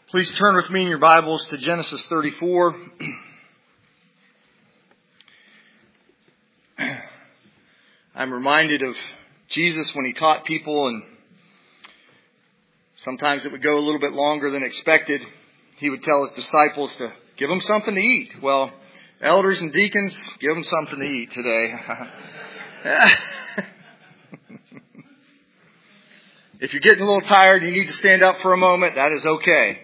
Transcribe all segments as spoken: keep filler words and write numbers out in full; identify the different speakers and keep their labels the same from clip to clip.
Speaker 1: Please turn with me in your Bibles to Genesis thirty-four. I'm reminded of Jesus when he taught people, and sometimes it would go a little bit longer than expected. He would tell his disciples to give them something to eat. Well, elders and deacons, give them something to eat today. If you're getting a little tired and you need to stand up for a moment, that is okay.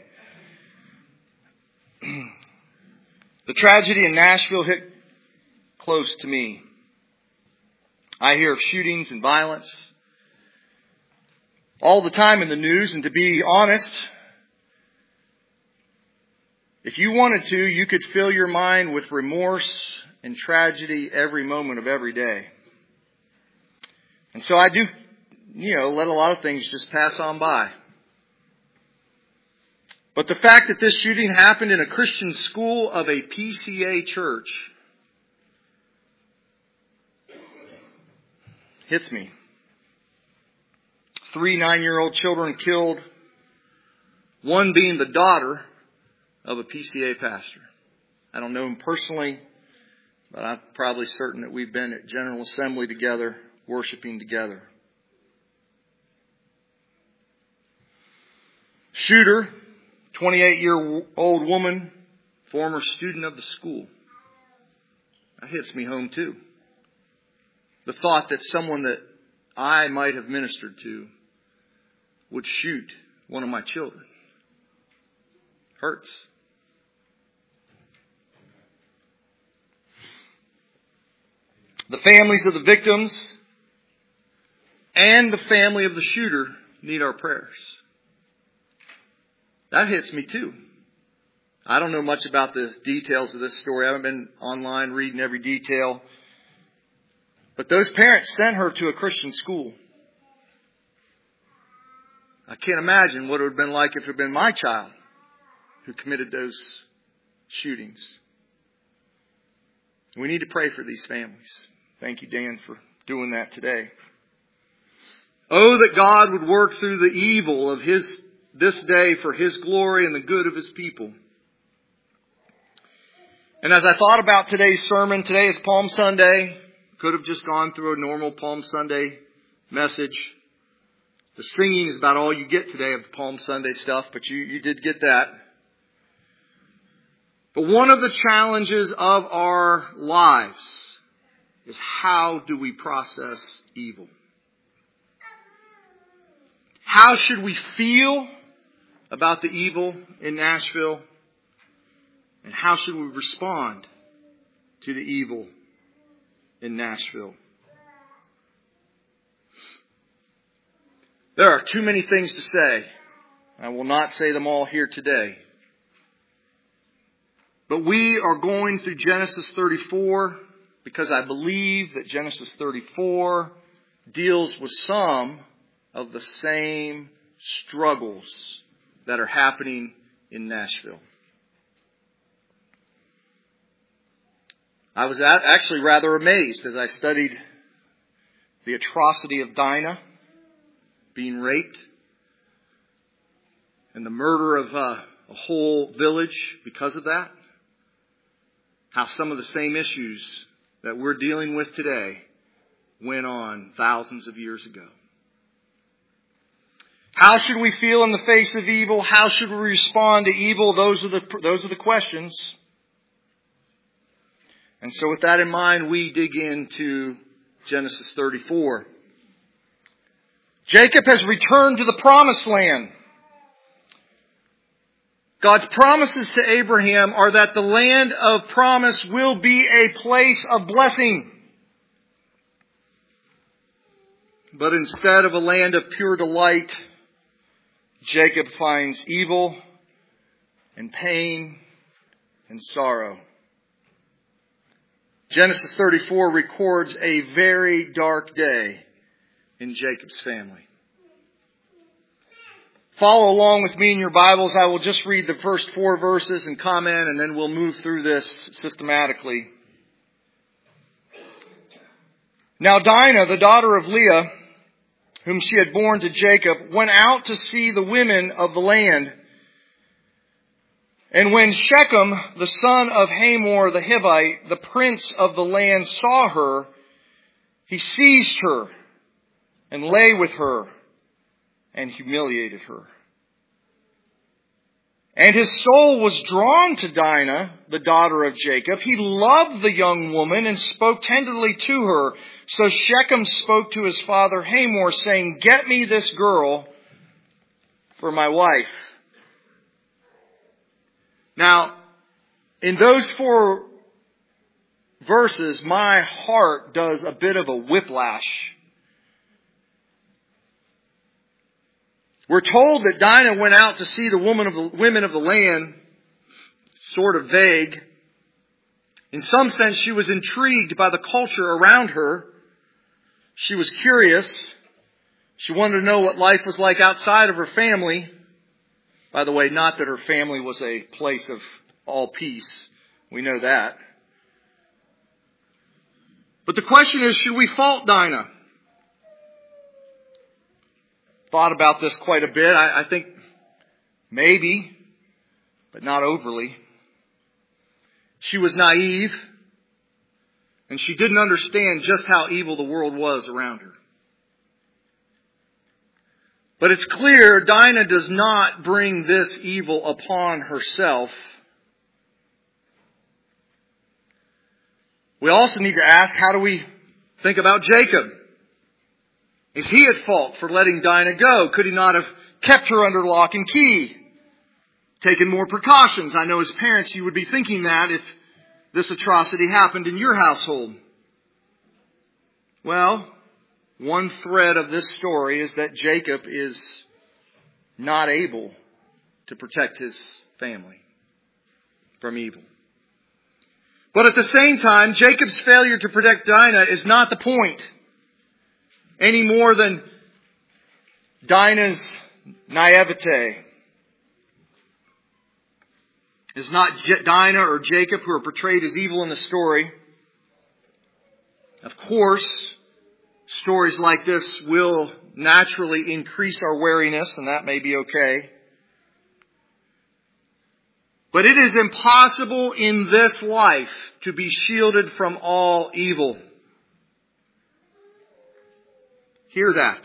Speaker 1: The tragedy in Nashville hit close to me. I hear of shootings and violence all the time in the news, and to be honest, if you wanted to, you could fill your mind with remorse and tragedy every moment of every day. And so I do, you know, let a lot of things just pass on by. But the fact that this shooting happened in a Christian school of a P C A church hits me. Three nine-year-old children killed, one being the daughter of a P C A pastor. I don't know him personally, but I'm probably certain that we've been at General Assembly together, worshiping together. Shooter, twenty-eight-year-old woman, former student of the school. That hits me home too. The thought that someone that I might have ministered to would shoot one of my children hurts. The families of the victims and the family of the shooter need our prayers. That hits me too. I don't know much about the details of this story. I haven't been online reading every detail. But those parents sent her to a Christian school. I can't imagine what it would have been like if it had been my child who committed those shootings. We need to pray for these families. Thank you, Dan, for doing that today. Oh, that God would work through the evil of His this day for His glory and the good of His people. And as I thought about today's sermon, today is Palm Sunday. Could have just gone through a normal Palm Sunday message. The singing is about all you get today of the Palm Sunday stuff, but you, you did get that. But one of the challenges of our lives is how do we process evil? How should we feel about the evil in Nashville? And how should we respond to the evil in Nashville? There are too many things to say. I will not say them all here today. But we are going through Genesis thirty-four because I believe that Genesis thirty-four deals with some of the same struggles that are happening in Nashville. I was actually rather amazed as I studied the atrocity of Dinah being raped and the murder of uh, a whole village because of that. How some of the same issues that we're dealing with today went on thousands of years ago. How should we feel in the face of evil? How should we respond to evil? Those are the, those are the questions. And so with that in mind, we dig into Genesis thirty-four. Jacob has returned to the promised land. God's promises to Abraham are that the land of promise will be a place of blessing. But instead of a land of pure delight, Jacob finds evil and pain and sorrow. Genesis thirty-four records a very dark day in Jacob's family. Follow along with me in your Bibles. I will just read the first four verses and comment, and then we'll move through this systematically. Now Dinah, the daughter of Leah, whom she had borne to Jacob, went out to see the women of the land. And when Shechem, the son of Hamor the Hivite, the prince of the land, saw her, he seized her and lay with her and humiliated her. And his soul was drawn to Dinah, the daughter of Jacob. He loved the young woman and spoke tenderly to her. So Shechem spoke to his father Hamor, saying, "Get me this girl for my wife." Now, in those four verses, my heart does a bit of a whiplash. We're told that Dinah went out to see the woman of the women of the land, sort of vague. In some sense, she was intrigued by the culture around her. She was curious. She wanted to know what life was like outside of her family. By the way, not that her family was a place of all peace. We know that. But the question is, should we fault Dinah? Thought about this quite a bit. I, I think maybe, but not overly. She was naive, and she didn't understand just how evil the world was around her. But it's clear Dinah does not bring this evil upon herself. We also need to ask, how do we think about Jacob? Is he at fault for letting Dinah go? Could he not have kept her under lock and key? Taken more precautions? I know as parents you would be thinking that if this atrocity happened in your household. Well, one thread of this story is that Jacob is not able to protect his family from evil. But at the same time, Jacob's failure to protect Dinah is not the point, any more than Dinah's naivete. It's not Dinah or Jacob who are portrayed as evil in the story. Of course, stories like this will naturally increase our wariness, and that may be okay. But it is impossible in this life to be shielded from all evil. Hear that.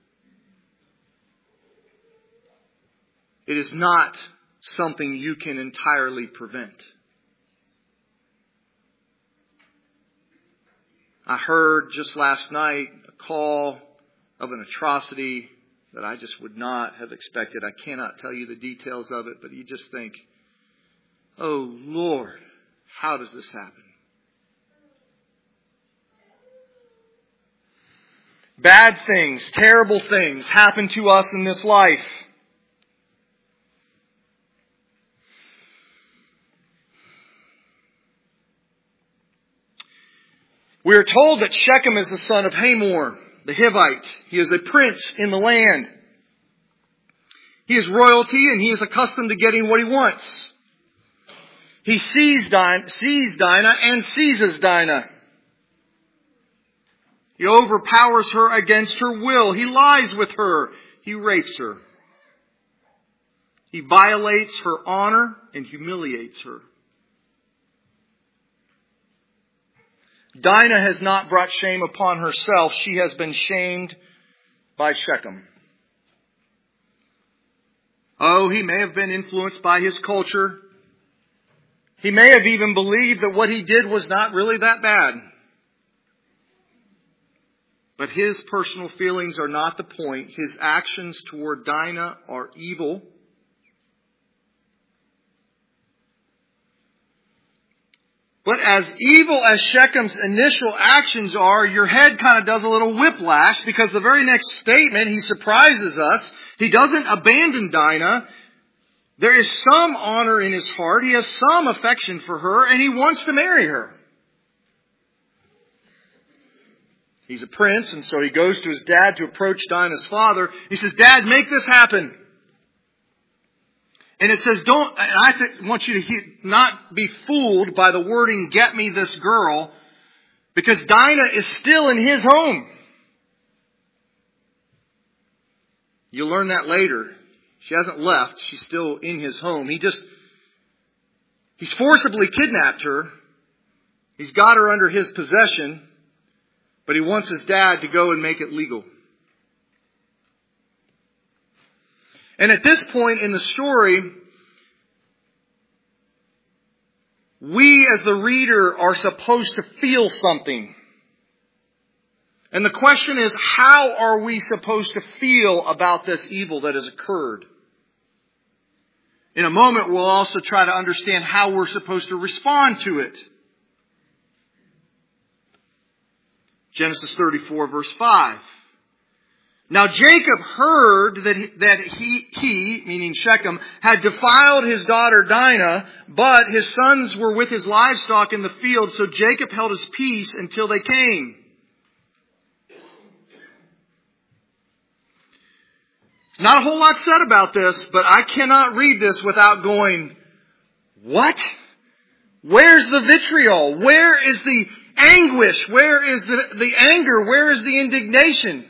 Speaker 1: It is not something you can entirely prevent. I heard just last night a call of an atrocity that I just would not have expected. I cannot tell you the details of it, but you just think, oh Lord, how does this happen? Bad things, terrible things happen to us in this life. We are told that Shechem is the son of Hamor, the Hivite. He is a prince in the land. He is royalty and he is accustomed to getting what he wants. He sees Dinah, sees Dinah and seizes Dinah. He overpowers her against her will. He lies with her. He rapes her. He violates her honor and humiliates her. Dinah has not brought shame upon herself. She has been shamed by Shechem. Oh, he may have been influenced by his culture. He may have even believed that what he did was not really that bad. But his personal feelings are not the point. His actions toward Dinah are evil. But as evil as Shechem's initial actions are, your head kind of does a little whiplash, because the very next statement, he surprises us. He doesn't abandon Dinah. There is some honor in his heart. He has some affection for her, and he wants to marry her. He's a prince, and so he goes to his dad to approach Dinah's father. He says, Dad, make this happen. And it says, don't, and I th- want you to hear, not be fooled by the wording, get me this girl, because Dinah is still in his home. You'll learn that later. She hasn't left. She's still in his home. He just He's forcibly kidnapped her. He's got her under his possession, but he wants his dad to go and make it legal. And at this point in the story, we as the reader are supposed to feel something. And the question is, how are we supposed to feel about this evil that has occurred? In a moment, we'll also try to understand how we're supposed to respond to it. Genesis thirty-four, verse five. Now Jacob heard that he, that he, he, meaning Shechem, had defiled his daughter Dinah, but his sons were with his livestock in the field, so Jacob held his peace until they came. Not a whole lot said about this, but I cannot read this without going, what? Where's the vitriol? Where is the anguish? Where is the, the anger? Where is the indignation?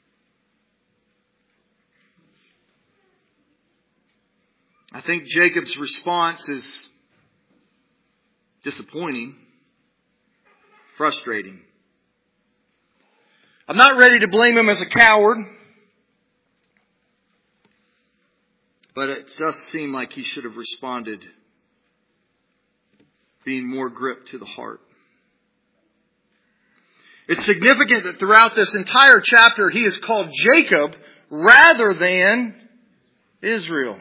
Speaker 1: I think Jacob's response is disappointing, frustrating. I'm not ready to blame him as a coward, but it does seem like he should have responded being more gripped to the heart. It's significant that throughout this entire chapter he is called Jacob rather than Israel.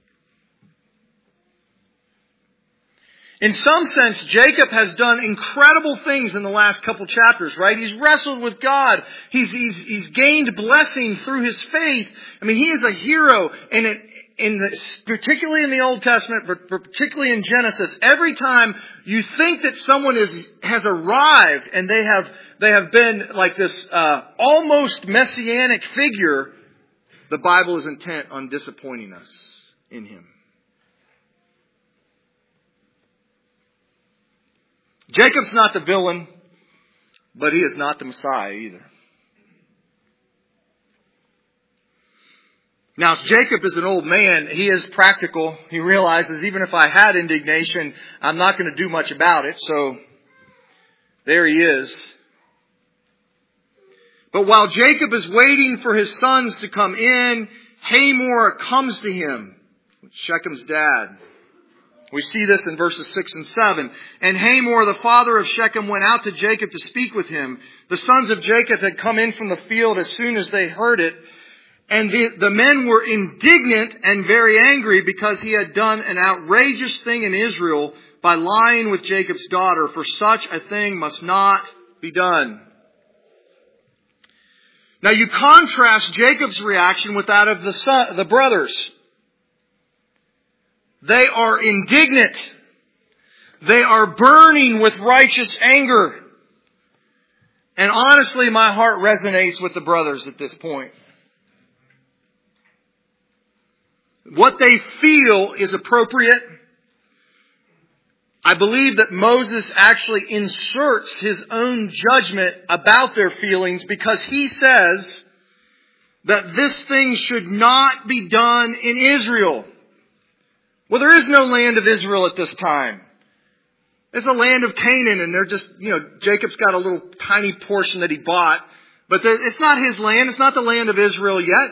Speaker 1: In some sense, Jacob has done incredible things in the last couple chapters, right? He's wrestled with God. He's, he's, he's gained blessing through his faith. I mean, he is a hero. And it, in the, particularly in the Old Testament, but particularly in Genesis, every time you think that someone is, has arrived and they have, they have been like this, uh, almost messianic figure, the Bible is intent on disappointing us in him. Jacob's not the villain, but he is not the Messiah either. Now, Jacob is an old man. He is practical. He realizes even if I had indignation, I'm not going to do much about it. So, there he is. But while Jacob is waiting for his sons to come in, Hamor comes to him, Shechem's dad. We see this in verses six and seven. And Hamor, the father of Shechem, went out to Jacob to speak with him. The sons of Jacob had come in from the field as soon as they heard it. And the, the men were indignant and very angry because he had done an outrageous thing in Israel by lying with Jacob's daughter. For such a thing must not be done. Now you contrast Jacob's reaction with that of the son, the brothers. They are indignant. They are burning with righteous anger. And honestly, my heart resonates with the brothers at this point. What they feel is appropriate. I believe that Moses actually inserts his own judgment about their feelings because he says that this thing should not be done in Israel. Well, there is no land of Israel at this time. It's a land of Canaan, and they're just, you know, Jacob's got a little tiny portion that he bought. But it's not his land. It's not the land of Israel yet.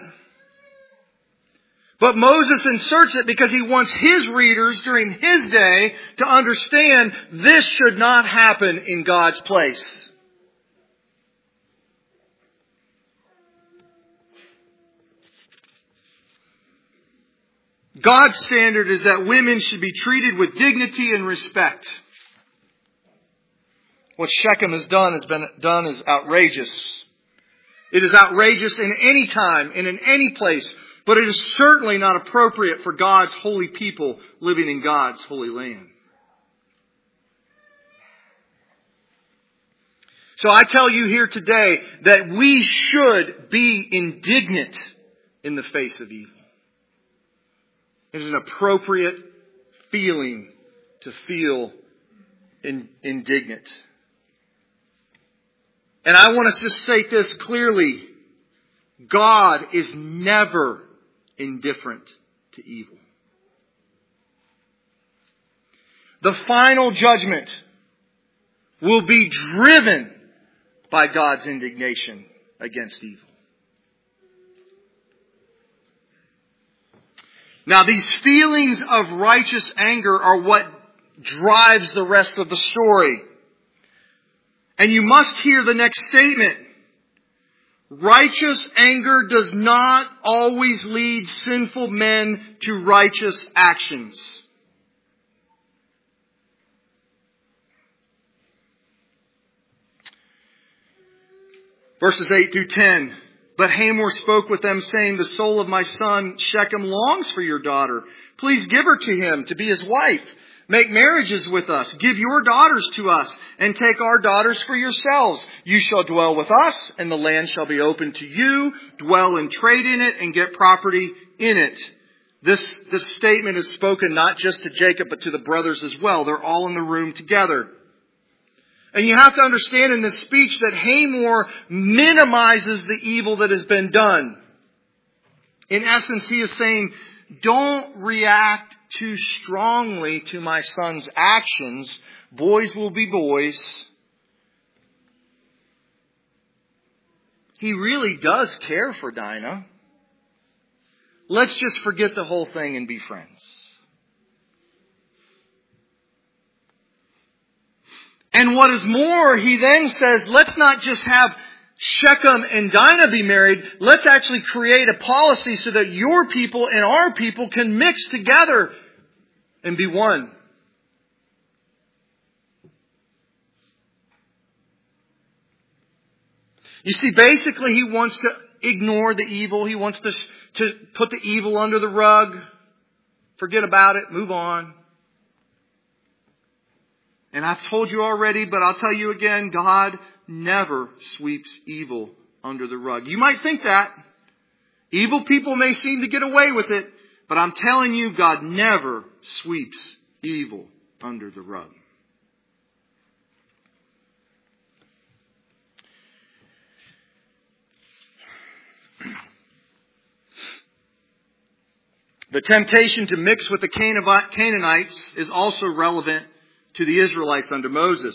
Speaker 1: But Moses inserts it because he wants his readers during his day to understand this should not happen in God's place. God's standard is that women should be treated with dignity and respect. What Shechem has done has been done is outrageous. It is outrageous in any time and in any place, but it is certainly not appropriate for God's holy people living in God's holy land. So I tell you here today that we should be indignant in the face of evil. It is an appropriate feeling to feel in, indignant. And I want to just state this clearly. God is never indifferent to evil. the final judgment will be driven by God's indignation against evil. Now, these feelings of righteous anger are what drives the rest of the story. And you must hear the next statement. Righteous anger does not always lead sinful men to righteous actions. Verses eight through ten. But Hamor spoke with them, saying, the soul of my son Shechem longs for your daughter. Please give her to him to be his wife. Make marriages with us. Give your daughters to us, and take our daughters for yourselves. You shall dwell with us, and the land shall be open to you. Dwell and trade in it, and get property in it. This, this statement is spoken not just to Jacob, but to the brothers as well. They're all in the room together. And you have to understand in this speech that Hamor minimizes the evil that has been done. In essence, he is saying, don't react too strongly to my son's actions. Boys will be boys. He really does care for Dinah. Let's just forget the whole thing and be friends. And what is more, he then says, let's not just have Shechem and Dinah be married. Let's actually create a policy so that your people and our people can mix together and be one. You see, basically he wants to ignore the evil. He wants to, to put the evil under the rug. Forget about it. Move on. And I've told you already, but I'll tell you again, God never sweeps evil under the rug. You might think that. Evil people may seem to get away with it, but I'm telling you, God never sweeps evil under the rug. The temptation to mix with the Canaanites is also relevant to the Israelites under Moses.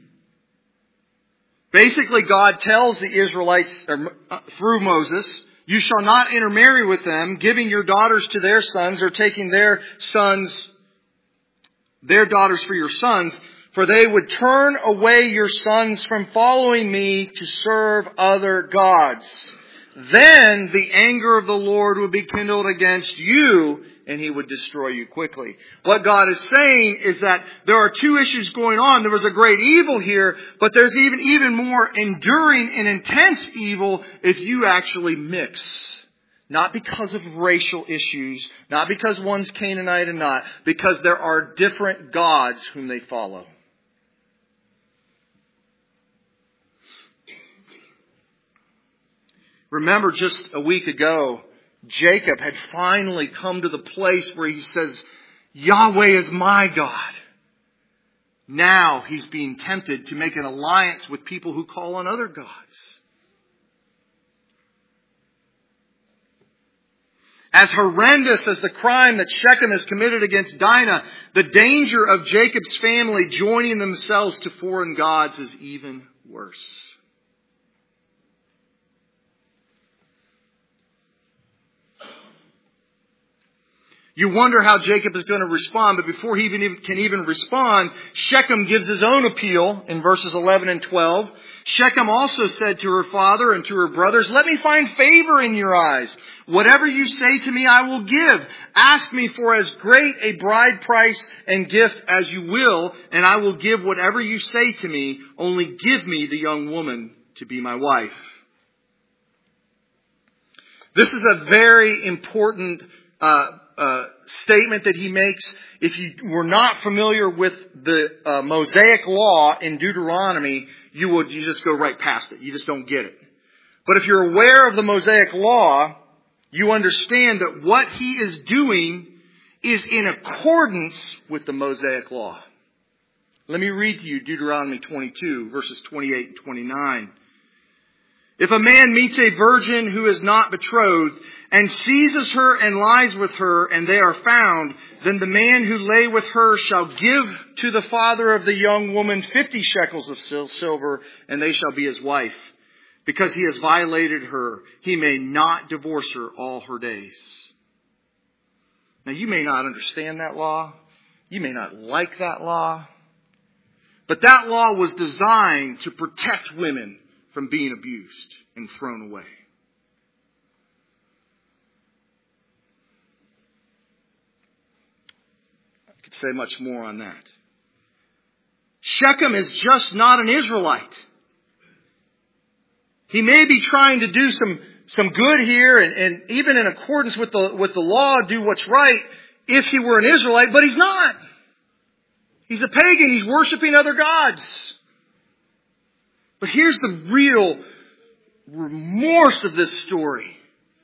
Speaker 1: Basically, God tells the Israelites through Moses, you shall not intermarry with them, giving your daughters to their sons or taking their sons, their daughters for your sons, for they would turn away your sons from following me to serve other gods. Then the anger of the Lord would be kindled against you, and He would destroy you quickly. What God is saying is that there are two issues going on. There was a great evil here, but there's even, even more enduring and intense evil if you actually mix. Not because of racial issues, not because one's Canaanite and not, because there are different gods whom they follow. Remember, just a week ago, Jacob had finally come to the place where he says, Yahweh is my God. Now he's being tempted to make an alliance with people who call on other gods. As horrendous as the crime that Shechem has committed against Dinah, the danger of Jacob's family joining themselves to foreign gods is even worse. You wonder how Jacob is going to respond, but before he even can even respond, Shechem gives his own appeal in verses eleven and twelve. Shechem also said to her father and to her brothers, let me find favor in your eyes. Whatever you say to me, I will give. Ask me for as great a bride price and gift as you will, and I will give whatever you say to me. Only give me the young woman to be my wife. This is a very important uh Uh, statement that he makes. If you were not familiar with the uh, Mosaic law in Deuteronomy, you would you just go right past it. You just don't get it. But if you're aware of the Mosaic law, you understand that what he is doing is in accordance with the Mosaic law. Let me read to you Deuteronomy twenty-two, verses twenty-eight and twenty-nine. If a man meets a virgin who is not betrothed and seizes her and lies with her and they are found, then the man who lay with her shall give to the father of the young woman fifty shekels of silver, and they shall be his wife. Because he has violated her, he may not divorce her all her days. Now you may not understand that law. You may not like that law. But that law was designed to protect women from being abused and thrown away. I could say much more on that. Shechem is just not an Israelite. He may be trying to do some, some good here and, and even in accordance with the, with the law, do what's right if he were an Israelite, but he's not. He's a pagan. He's worshiping other gods. But here's the real remorse of this story.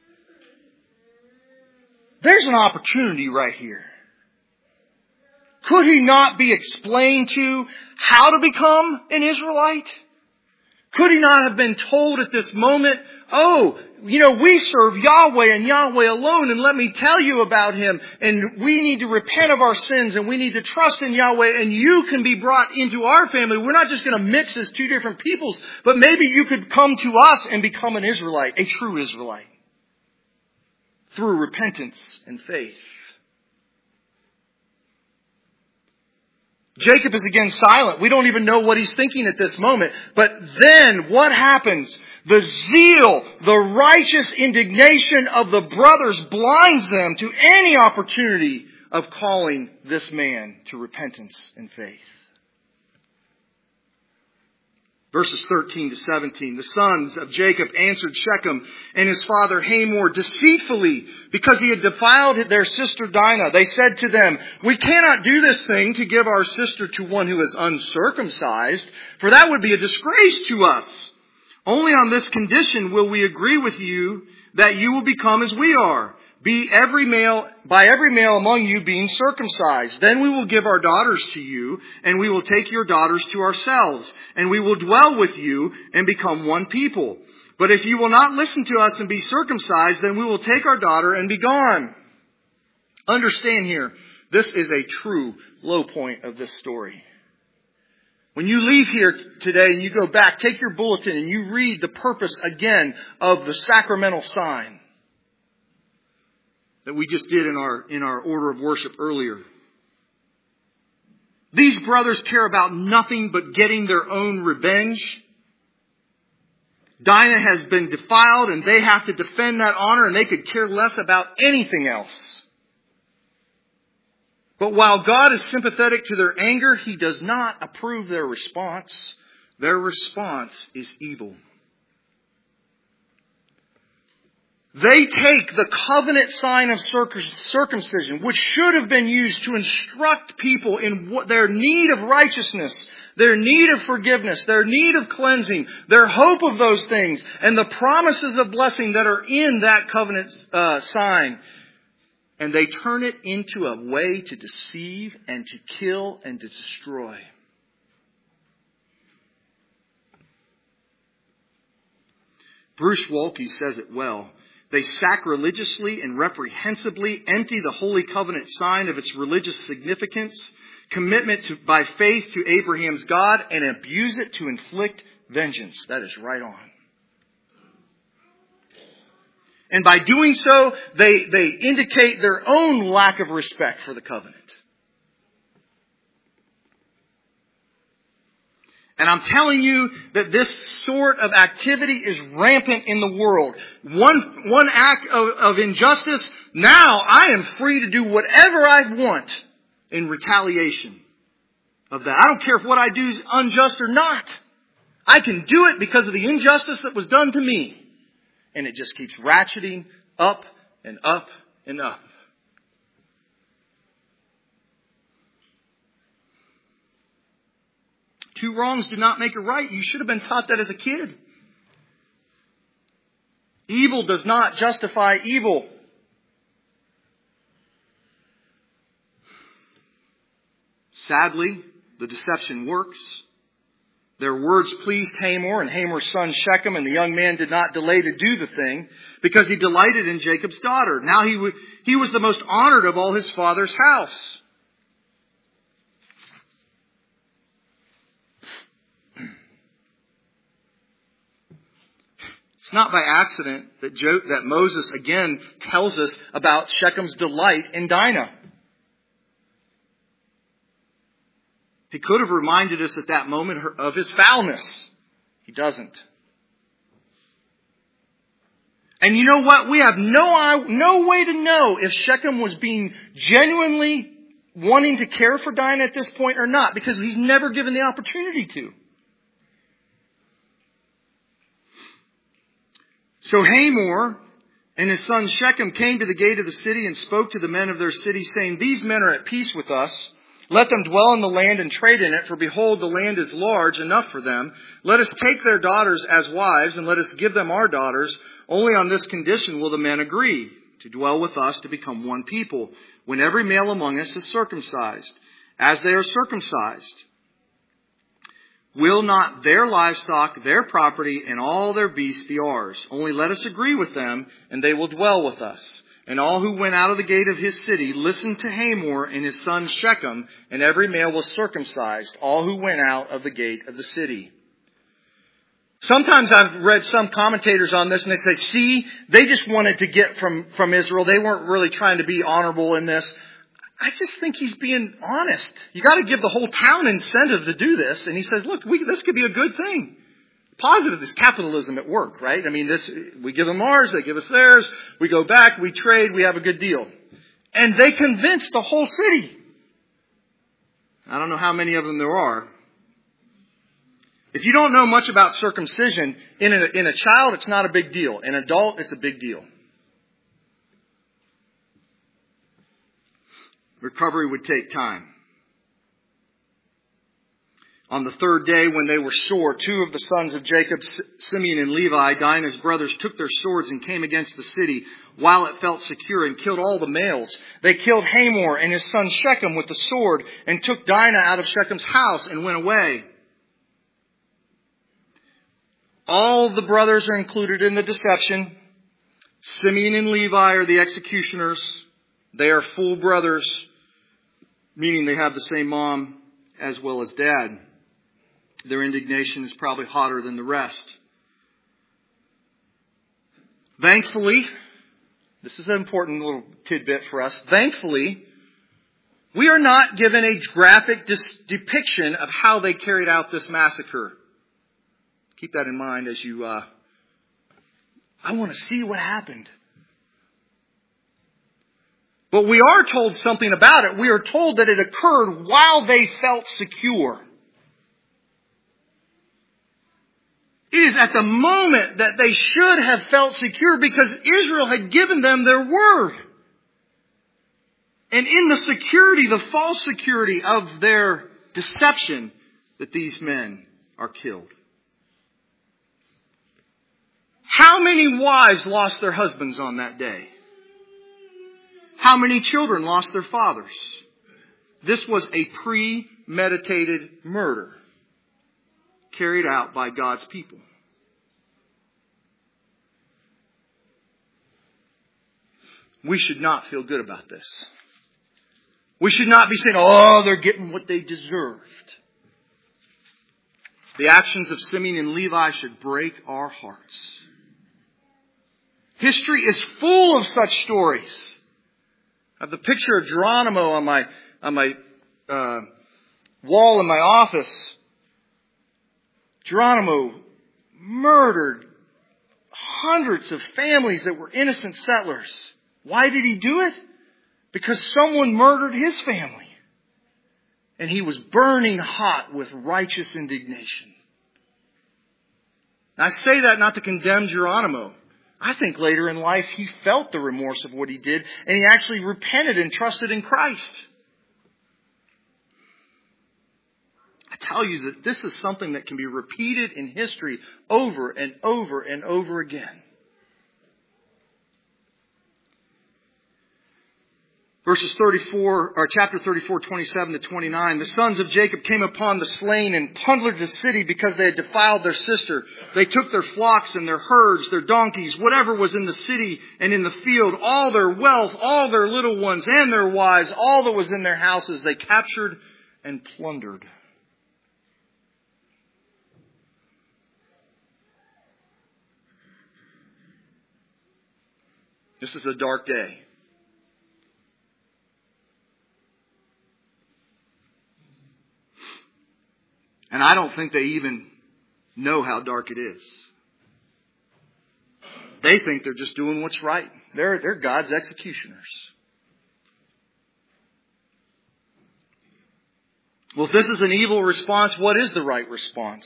Speaker 1: There's an opportunity right here. Could he not be explained to how to become an Israelite? Could he not have been told at this moment, oh, you know, we serve Yahweh and Yahweh alone, and let me tell you about Him, and we need to repent of our sins, and we need to trust in Yahweh, and you can be brought into our family. We're not just going to mix as two different peoples, but maybe you could come to us and become an Israelite, a true Israelite, through repentance and faith. Jacob is again silent. We don't even know what he's thinking at this moment. But then what happens? The zeal, the righteous indignation of the brothers blinds them to any opportunity of calling this man to repentance and faith. Verses thirteen to seventeen. The sons of Jacob answered Shechem and his father Hamor deceitfully because he had defiled their sister Dinah. They said to them, we cannot do this thing to give our sister to one who is uncircumcised, for that would be a disgrace to us. Only on this condition will we agree with you that you will become as we are. Be every male, by every male among you being circumcised. Then we will give our daughters to you, and we will take your daughters to ourselves, and we will dwell with you and become one people. But if you will not listen to us and be circumcised, then we will take our daughter and be gone. Understand here, this is a true low point of this story. When you leave here today and you go back, take your bulletin and you read the purpose again of the sacramental sign that we just did in our, in our order of worship earlier. These brothers care about nothing but getting their own revenge. Dinah has been defiled and they have to defend that honor, and they could care less about anything else. But while God is sympathetic to their anger, He does not approve their response. Their response is evil. They take the covenant sign of circumcision, which should have been used to instruct people in what their need of righteousness, their need of forgiveness, their need of cleansing, their hope of those things, and the promises of blessing that are in that covenant uh, sign. And they turn it into a way to deceive and to kill and to destroy. Bruce Waltke says it well. They sacrilegiously and reprehensibly empty the Holy Covenant sign of its religious significance, commitment to, by faith to Abraham's God, and abuse it to inflict vengeance. That is right on. And by doing so, they, they indicate their own lack of respect for the covenant. And I'm telling you that this sort of activity is rampant in the world. One, one act of, of injustice, now I am free to do whatever I want in retaliation of that. I don't care if what I do is unjust or not. I can do it because of the injustice that was done to me. And it just keeps ratcheting up and up and up. Two wrongs do not make a right. You should have been taught that as a kid. Evil does not justify evil. Sadly, the deception works. Their words pleased Hamor and Hamor's son Shechem, and the young man did not delay to do the thing because he delighted in Jacob's daughter. Now he, w- he was the most honored of all his father's house. It's not by accident that, Jo- that Moses again tells us about Shechem's delight in Dinah. He could have reminded us at that moment of his foulness. He doesn't. And you know what? We have no, no way to know if Shechem was being genuinely wanting to care for Dinah at this point or not, because he's never given the opportunity to. So Hamor and his son Shechem came to the gate of the city and spoke to the men of their city, saying, "These men are at peace with us. Let them dwell in the land and trade in it, for behold, the land is large enough for them. Let us take their daughters as wives, and let us give them our daughters. Only on this condition will the men agree, to dwell with us, to become one people, when every male among us is circumcised, as they are circumcised. Will not their livestock, their property, and all their beasts be ours? Only let us agree with them, and they will dwell with us." And all who went out of the gate of his city listened to Hamor and his son Shechem, and every male was circumcised, all who went out of the gate of the city. Sometimes I've read some commentators on this, and they say, see, they just wanted to get from, from Israel. They weren't really trying to be honorable in this. I just think he's being honest. You got to give the whole town incentive to do this. And he says, look, we, this could be a good thing. Positive is capitalism at work, right? I mean, this, we give them ours, they give us theirs, we go back, we trade, we have a good deal. And they convinced the whole city. I don't know how many of them there are. If you don't know much about circumcision, in a, in a child, it's not a big deal. In an adult, it's a big deal. Recovery would take time. On the third day, when they were sore, two of the sons of Jacob, Simeon and Levi, Dinah's brothers, took their swords and came against the city while it felt secure and killed all the males. They killed Hamor and his son Shechem with the sword and took Dinah out of Shechem's house and went away. All the brothers are included in the deception. Simeon and Levi are the executioners. They are full brothers, meaning they have the same mom as well as dad. Their indignation is probably hotter than the rest. Thankfully, this is an important little tidbit for us. Thankfully, we are not given a graphic dis- depiction of how they carried out this massacre. Keep that in mind as you, uh, I want to see what happened. But we are told something about it. We are told that it occurred while they felt secure. It is at the moment that they should have felt secure because Israel had given them their word. And in the security, the false security of their deception, that these men are killed. How many wives lost their husbands on that day? How many children lost their fathers? This was a premeditated murder carried out by God's people. We should not feel good about this. We should not be saying, oh, they're getting what they deserved. The actions of Simeon and Levi should break our hearts. History is full of such stories. I have the picture of Geronimo on my on my uh, wall in my office. Geronimo murdered hundreds of families that were innocent settlers. Why did he do it? Because someone murdered his family. And he was burning hot with righteous indignation. Now, I say that not to condemn Geronimo. I think later in life he felt the remorse of what he did, and he actually repented and trusted in Christ. I tell you that this is something that can be repeated in history over and over and over again. Verses thirty-four, or chapter thirty-four, twenty-seven to twenty-nine. The sons of Jacob came upon the slain and plundered the city because they had defiled their sister. They took their flocks and their herds, their donkeys, whatever was in the city and in the field, all their wealth, all their little ones and their wives, all that was in their houses, they captured and plundered. This is a dark day. And I don't think they even know how dark it is. They think they're just doing what's right. They're, they're God's executioners. Well, if this is an evil response, what is the right response?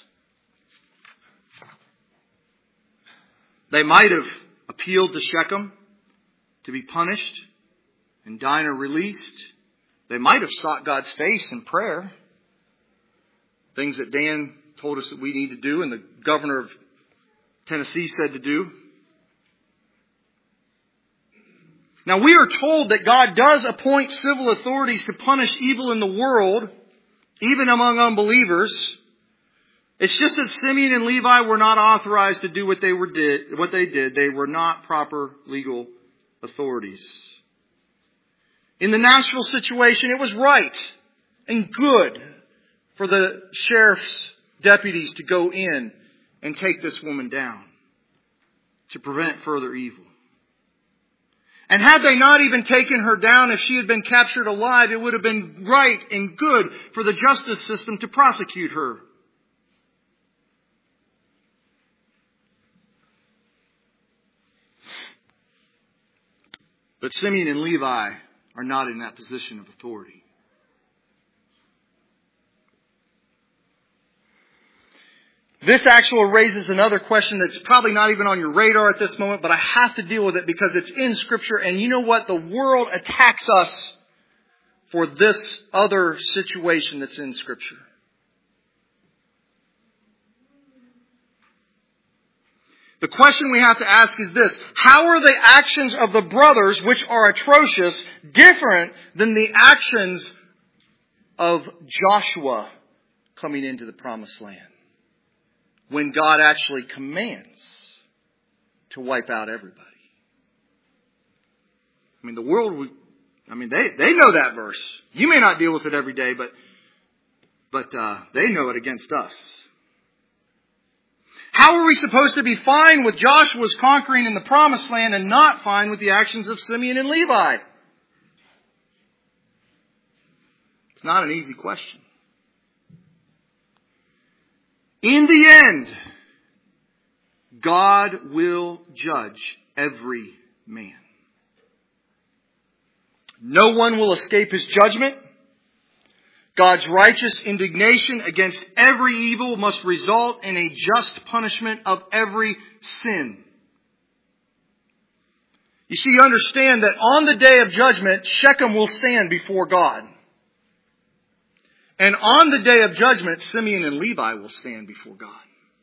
Speaker 1: They might have appealed to Shechem to be punished and Dinah released. They might have sought God's face in prayer. Things that Dan told us that we need to do and the governor of Tennessee said to do. Now we are told that God does appoint civil authorities to punish evil in the world, even among unbelievers. It's just that Simeon and Levi were not authorized to do what they were did, what they did. They were not proper legal authorities. In the natural situation, it was right and good for the sheriff's deputies to go in and take this woman down to prevent further evil. And had they not even taken her down, if she had been captured alive, it would have been right and good for the justice system to prosecute her. But Simeon and Levi are not in that position of authority. This actually raises another question that's probably not even on your radar at this moment, but I have to deal with it because it's in Scripture. And you know what? The world attacks us for this other situation that's in Scripture. The question we have to ask is this: how are the actions of the brothers, which are atrocious, different than the actions of Joshua coming into the promised land? When God actually commands to wipe out everybody. I mean, the world, I mean, they, they know that verse. You may not deal with it every day, but, but, uh, they know it against us. How are we supposed to be fine with Joshua's conquering in the promised land and not fine with the actions of Simeon and Levi? It's not an easy question. In the end, God will judge every man. No one will escape His judgment. God's righteous indignation against every evil must result in a just punishment of every sin. You see, you understand that on the day of judgment, Shechem will stand before God. And on the day of judgment, Simeon and Levi will stand before God.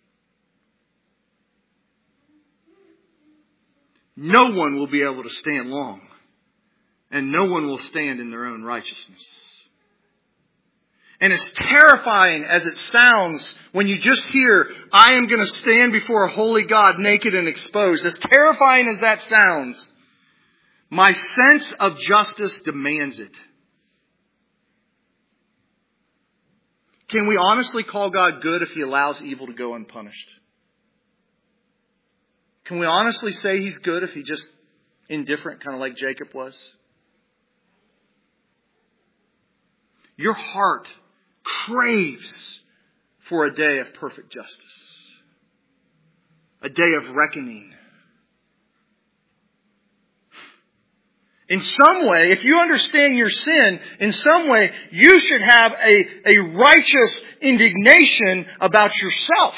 Speaker 1: No one will be able to stand long. And no one will stand in their own righteousness. And as terrifying as it sounds when you just hear, I am going to stand before a holy God naked and exposed. As terrifying as that sounds, my sense of justice demands it. Can we honestly call God good if He allows evil to go unpunished? Can we honestly say He's good if He's just indifferent, kind of like Jacob was? Your heart craves for a day of perfect justice. A day of reckoning. In some way, if you understand your sin, in some way, you should have a, a righteous indignation about yourself.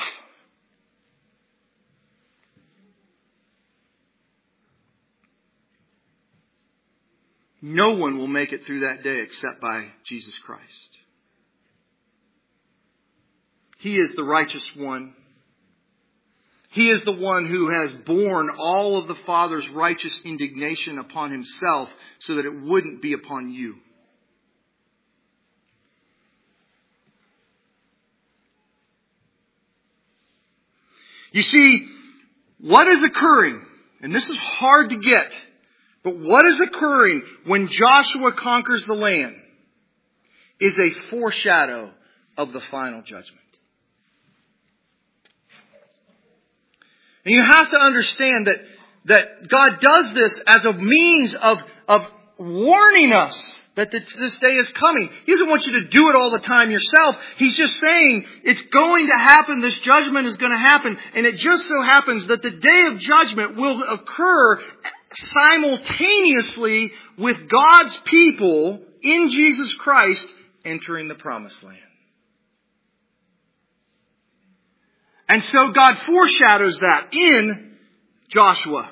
Speaker 1: No one will make it through that day except by Jesus Christ. He is the righteous one. He is the one who has borne all of the Father's righteous indignation upon himself so that it wouldn't be upon you. You see, what is occurring, and this is hard to get, but what is occurring when Joshua conquers the land is a foreshadow of the final judgment. And you have to understand that, that God does this as a means of, of warning us that this, this day is coming. He doesn't want you to do it all the time yourself. He's just saying it's going to happen. This judgment is going to happen. And it just so happens that the day of judgment will occur simultaneously with God's people in Jesus Christ entering the promised land. And so God foreshadows that in Joshua.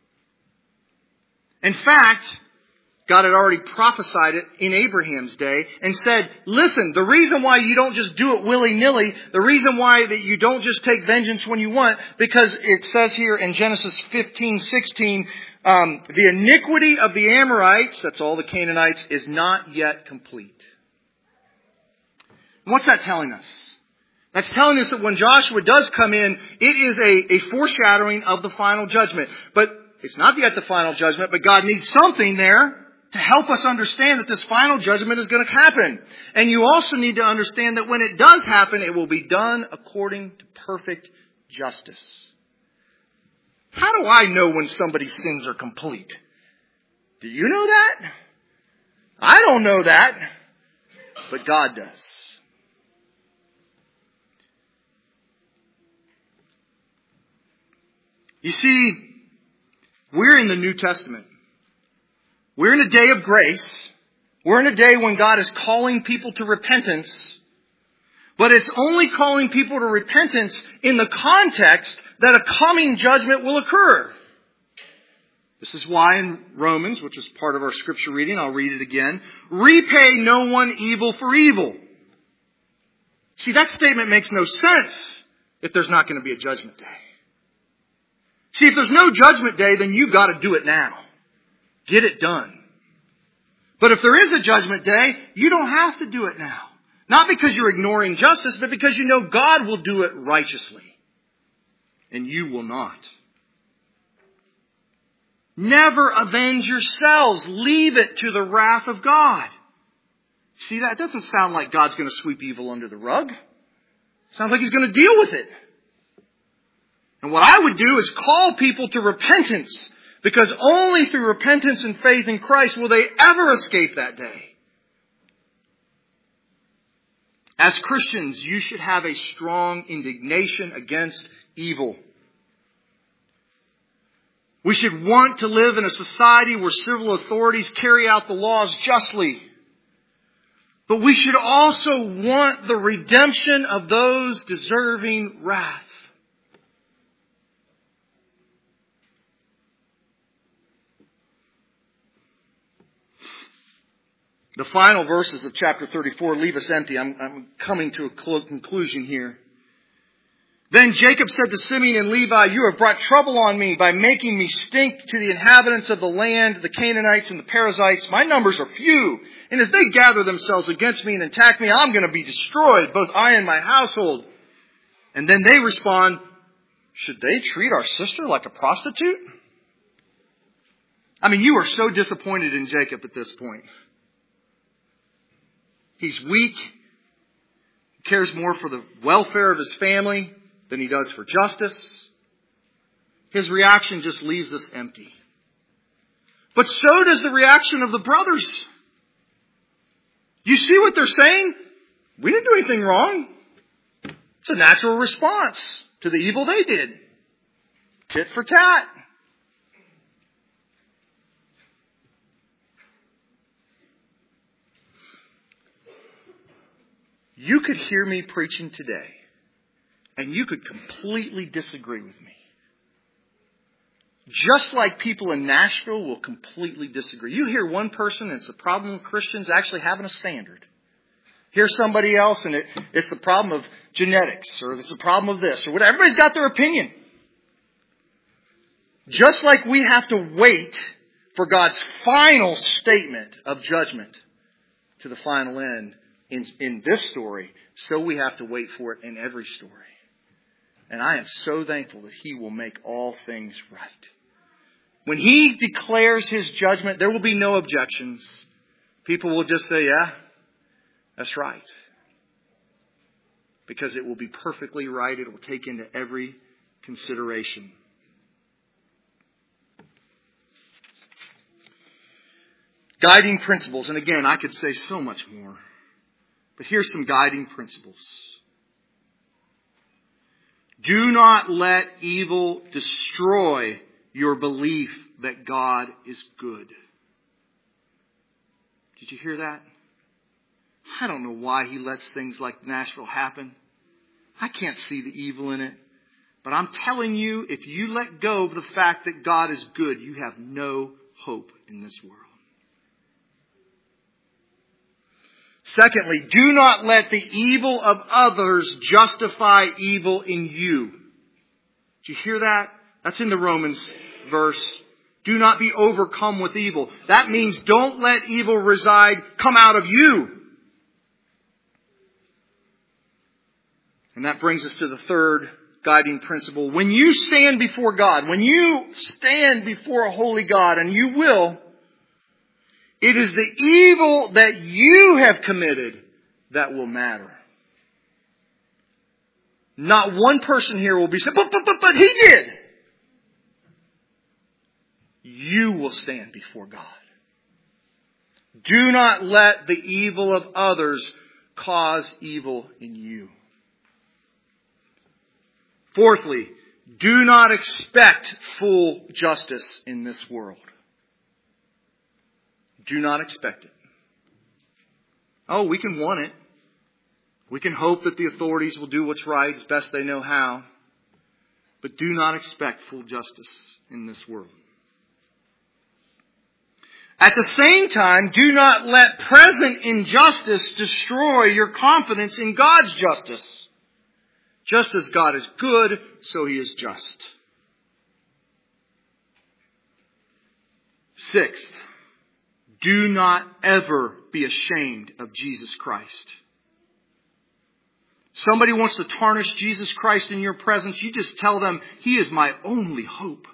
Speaker 1: In fact, God had already prophesied it in Abraham's day and said, listen, the reason why you don't just do it willy-nilly, the reason why that you don't just take vengeance when you want, because it says here in Genesis fifteen sixteen, um, the iniquity of the Amorites, that's all the Canaanites, is not yet complete. What's that telling us? That's telling us that when Joshua does come in, it is a, a foreshadowing of the final judgment. But it's not yet the final judgment, but God needs something there to help us understand that this final judgment is going to happen. And you also need to understand that when it does happen, it will be done according to perfect justice. How do I know when somebody's sins are complete? Do you know that? I don't know that, but God does. You see, we're in the New Testament. We're in a day of grace. We're in a day when God is calling people to repentance. But it's only calling people to repentance in the context that a coming judgment will occur. This is why in Romans, which is part of our scripture reading, I'll read it again. Repay no one evil for evil. See, that statement makes no sense if there's not going to be a judgment day. See, if there's no judgment day, then you've got to do it now. Get it done. But if there is a judgment day, you don't have to do it now. Not because you're ignoring justice, but because you know God will do it righteously. And you will not. Never avenge yourselves. Leave it to the wrath of God. See, that doesn't sound like God's going to sweep evil under the rug. It sounds like He's going to deal with it. And what I would do is call people to repentance, because only through repentance and faith in Christ will they ever escape that day. As Christians, you should have a strong indignation against evil. We should want to live in a society where civil authorities carry out the laws justly. But we should also want the redemption of those deserving wrath. The final verses of chapter thirty-four leave us empty. I'm, I'm coming to a conclusion here. Then Jacob said to Simeon and Levi, you have brought trouble on me by making me stink to the inhabitants of the land, the Canaanites and the Perizzites. My numbers are few, and if they gather themselves against me and attack me, I'm going to be destroyed, both I and my household. And then they respond, should they treat our sister like a prostitute? I mean, you are so disappointed in Jacob at this point. He's weak. He cares more for the welfare of his family than he does for justice. His reaction just leaves us empty. But so does the reaction of the brothers. You see what they're saying? We didn't do anything wrong. It's a natural response to the evil they did. Tit for tat. You could hear me preaching today, and you could completely disagree with me. Just like people in Nashville will completely disagree. You hear one person, and it's the problem of Christians actually having a standard. Hear somebody else, and it, it's the problem of genetics, or it's the problem of this, or whatever. Everybody's got their opinion. Just like we have to wait for God's final statement of judgment to the final end in, in this story, so we have to wait for it in every story. And I am so thankful that He will make all things right. When He declares His judgment, there will be no objections. People will just say, yeah, that's right. Because it will be perfectly right. It will take into every consideration. Guiding principles. And again, I could say so much more. But here's some guiding principles. Do not let evil destroy your belief that God is good. Did you hear that? I don't know why He lets things like Nashville happen. I can't see the evil in it. But I'm telling you, if you let go of the fact that God is good, you have no hope in this world. Secondly, do not let the evil of others justify evil in you. Did you hear that? That's in the Romans verse. Do not be overcome with evil. That means don't let evil reside, come out of you. And that brings us to the third guiding principle. When you stand before God, when you stand before a holy God, and you will, it is the evil that you have committed that will matter. Not one person here will be saying, but, but, but, but he did. You will stand before God. Do not let the evil of others cause evil in you. Fourthly, do not expect full justice in this world. Do not expect it. Oh, we can want it. We can hope that the authorities will do what's right as best they know how. But do not expect full justice in this world. At the same time, do not let present injustice destroy your confidence in God's justice. Just as God is good, so He is just. Sixth, do not ever be ashamed of Jesus Christ. Somebody wants to tarnish Jesus Christ in your presence, you just tell them, He is my only hope.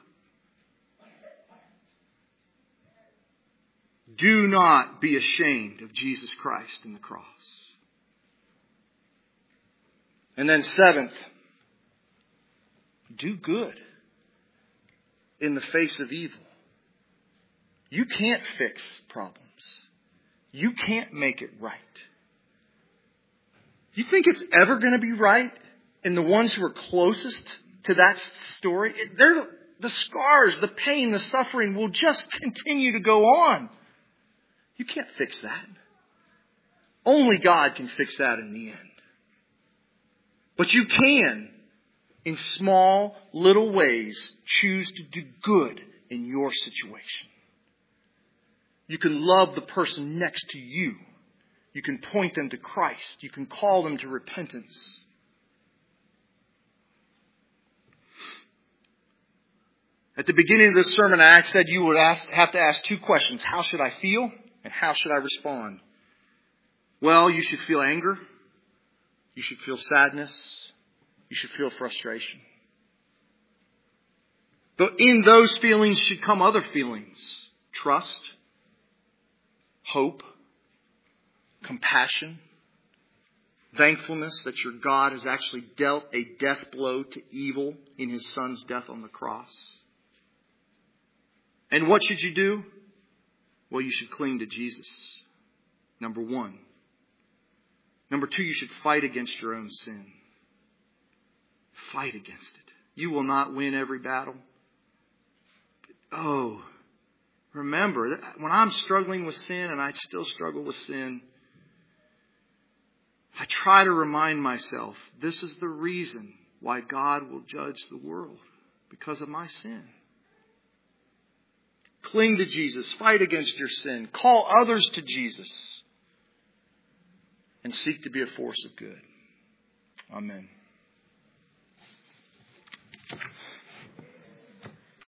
Speaker 1: Do not be ashamed of Jesus Christ and the cross. And then seventh, do good in the face of evil. You can't fix problems. You can't make it right. You think it's ever going to be right in the ones who are closest to that story? They're, the scars, the pain, the suffering will just continue to go on. You can't fix that. Only God can fix that in the end. But you can, in small, little ways, choose to do good in your situation. You can love the person next to you. You can point them to Christ. You can call them to repentance. At the beginning of this sermon, I said you would ask, have to ask two questions. How should I feel? And how should I respond? Well, you should feel anger. You should feel sadness. You should feel frustration. But in those feelings should come other feelings. Trust. Hope. Compassion. Thankfulness that your God has actually dealt a death blow to evil in His Son's death on the cross. And what should you do? Well, you should cling to Jesus. Number one. Number two, you should fight against your own sin. Fight against it. You will not win every battle. But, oh, remember, that when I'm struggling with sin, and I still struggle with sin, I try to remind myself, this is the reason why God will judge the world. Because of my sin. Cling to Jesus. Fight against your sin. Call others to Jesus. And seek to be a force of good. Amen.